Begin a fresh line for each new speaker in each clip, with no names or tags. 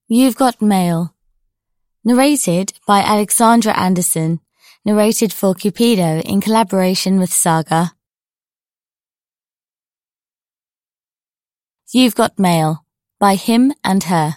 You've Got Mail. Narrated by Alexandra Anderson. Narrated for Cupido in collaboration with Saga. You've Got Mail by Him and Her.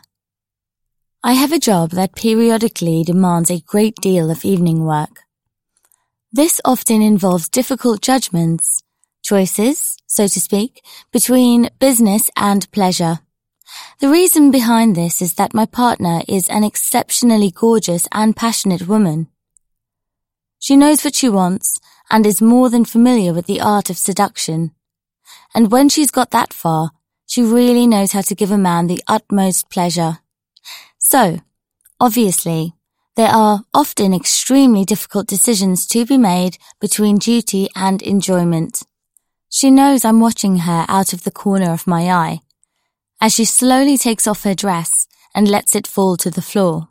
I have a job that periodically demands a great deal of evening work. This often involves difficult judgments, choices, so to speak, between business and pleasure. The reason behind this is that my partner is an exceptionally gorgeous and passionate woman. She knows what she wants and is more than familiar with the art of seduction. And when she's got that far, she really knows how to give a man the utmost pleasure. So, obviously, there are often extremely difficult decisions to be made between duty and enjoyment. She knows I'm watching her out of the corner of my eye, as she slowly takes off her dress and lets it fall to the floor.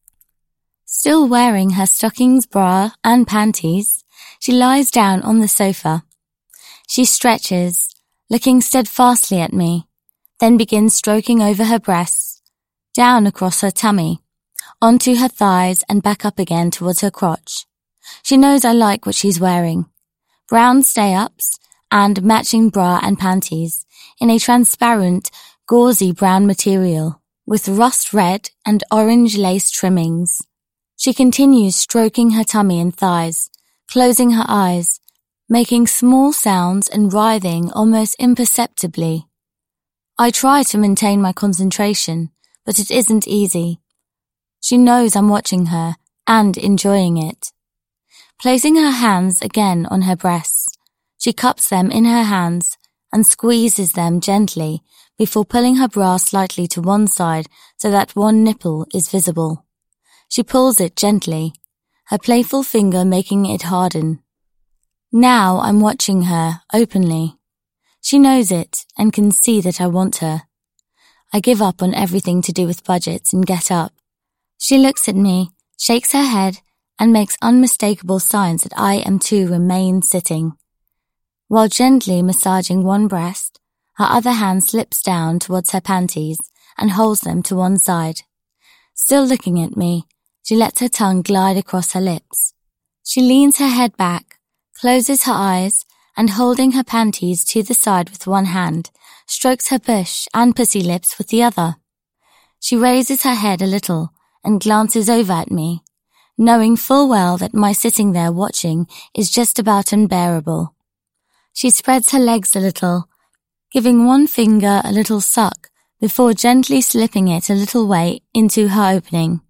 Still wearing her stockings, bra, and panties, she lies down on the sofa. She stretches, looking steadfastly at me, then begins stroking over her breasts, down across her tummy, onto her thighs and back up again towards her crotch. She knows I like what she's wearing. Brown stay-ups and matching bra and panties in a transparent, gauzy brown material with rust red and orange lace trimmings. She continues stroking her tummy and thighs, closing her eyes, making small sounds and writhing almost imperceptibly. I try to maintain my concentration, but it isn't easy. She knows I'm watching her and enjoying it. Placing her hands again on her breasts, she cups them in her hands and squeezes them gently before pulling her bra slightly to one side so that one nipple is visible. She pulls it gently, her playful finger making it harden. Now I'm watching her openly. She knows it and can see that I want her. I give up on everything to do with budgets and get up. She looks at me, shakes her head, and makes unmistakable signs that I am to remain sitting. While gently massaging one breast, her other hand slips down towards her panties and holds them to one side. Still looking at me, she lets her tongue glide across her lips. She leans her head back, closes her eyes, and holding her panties to the side with one hand, strokes her bush and pussy lips with the other. She raises her head a little and glances over at me, knowing full well that my sitting there watching is just about unbearable. She spreads her legs a little, giving one finger a little suck before gently slipping it a little way into her opening.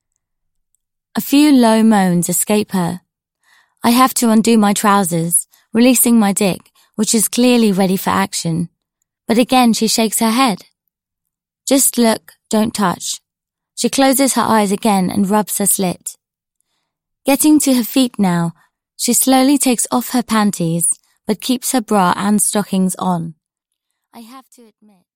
A few low moans escape her. I have to undo my trousers, releasing my dick, which is clearly ready for action. But again she shakes her head. Just look, don't touch. She closes her eyes again and rubs her slit. Getting to her feet now, she slowly takes off her panties, but keeps her bra and stockings on. I have to admit,